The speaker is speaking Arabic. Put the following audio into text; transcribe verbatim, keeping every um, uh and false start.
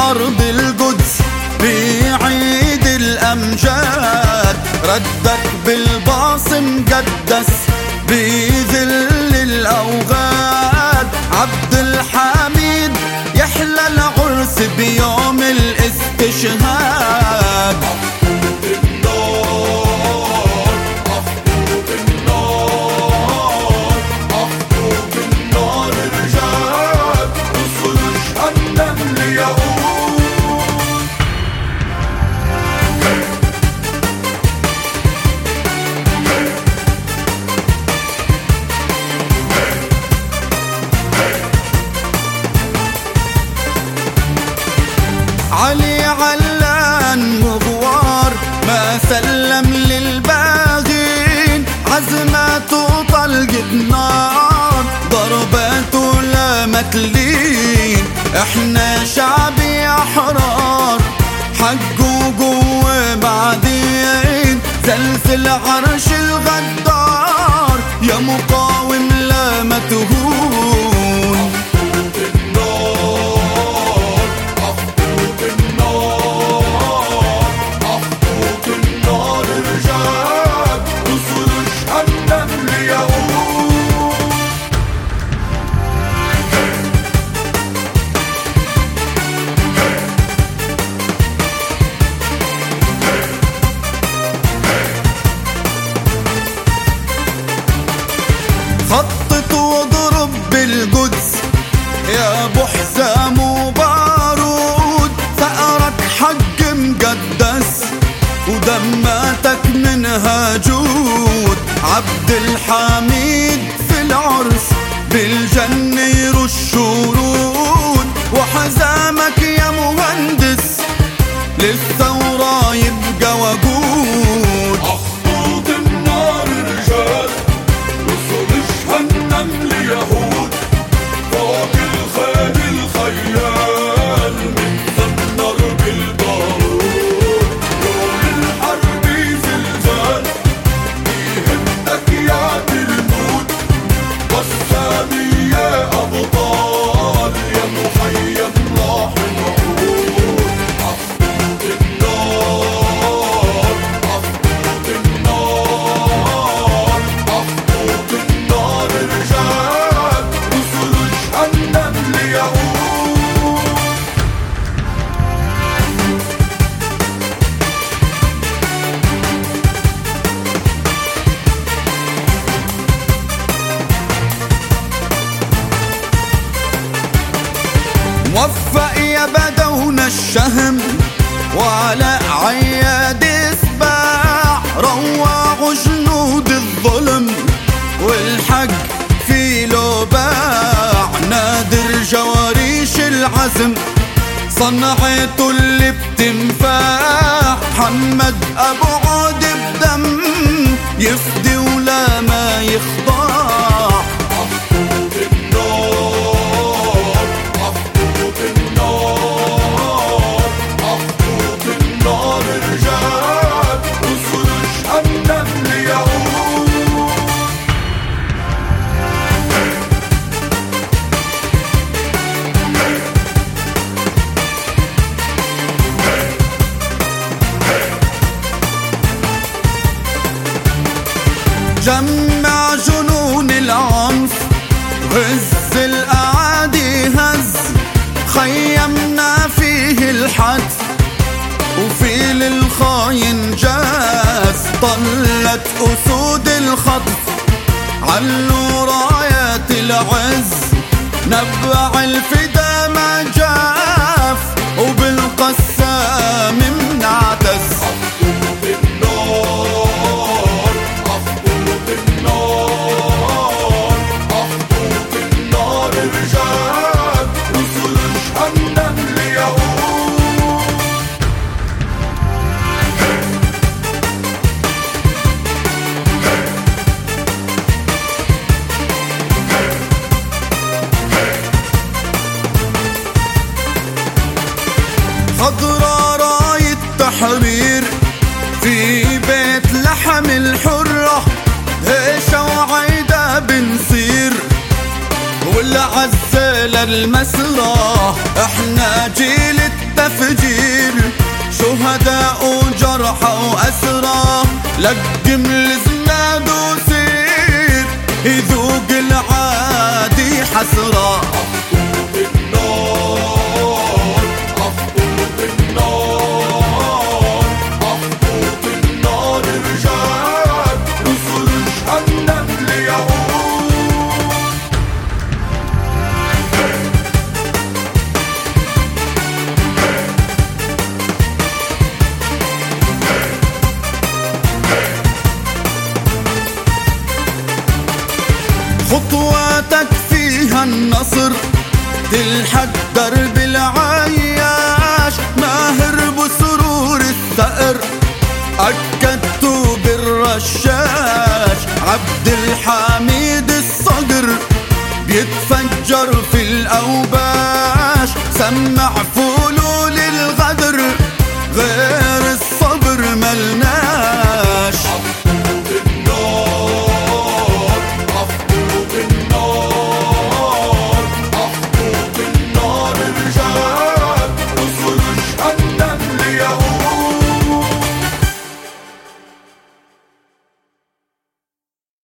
أرض القدس بعيد الأمجاد، ردك بالباصم قدس بذل الأوغاد. عبد الحميد يحلى العرس بيوم الاستشهاد. علي علان مغوار ما سلم للباغين، عزماته طلقت نار ضرباته لا متلين. احنا شعبي احرار حقه قوة بعدين، سلسل عرش الغدار يا مقاوم لا متهون. خطط واضرب بالقدس يا ابو حزام وبارود، ثأرك حق مقدس ودماتك منها جود. عبد الحميد في العرس بالجنة يرش ورود، وحزامك يا مهندس للثورة يبقى وقود. أخطوط النار رجال وصل جهنم ليهود، فوق الخيل الخيال متذمر بالبارود. يوم الحرب زلزال بيهمك يا بالموت، والسامي يا أبطال يا مخيم راح الوعود. أخطوط النار أخطوط النار أخطوط النار رجال وصل جهنم ليهود. موفق يا بدونا الشهم وعلى عياد سباع، روعوا جنود الظلم والحق في له باع. نادر جواريش العزم صنعته اللي بتنفع، محمد ابو عود بدم يفدي ولا ما يخضع. أخطوط النار أخطوط النار أخطوط النار رجال وصل جهنم ليهود. جمع جنون العنف غز الأعادي هز، خيمنا فيه الحتف وفي للخاين جاز. طلت أسود الخطف علوا رايات العز، نبع الفدا ما جاف وبالقسام منعتز. أخطوط النار أخطوط النار أخطوط النار رجال وصل جهنم ليهود. خضرا راية تحرير في بيت لحم الحرة، هيشة وعيدة بنصير والعزة للمسرة. احنا جيل التفكير تفجير، شهداء وجرحى وأسرى لقم الزناد وسير، يذوق العادي حسرة. خطواتك فيها النصر تلحق درب العياش، ماهر بسرور الثأر أكدت بالرشاش، عبد الحميد الصقر بيتفجر في الأوباش، سمع فلول الغدر غير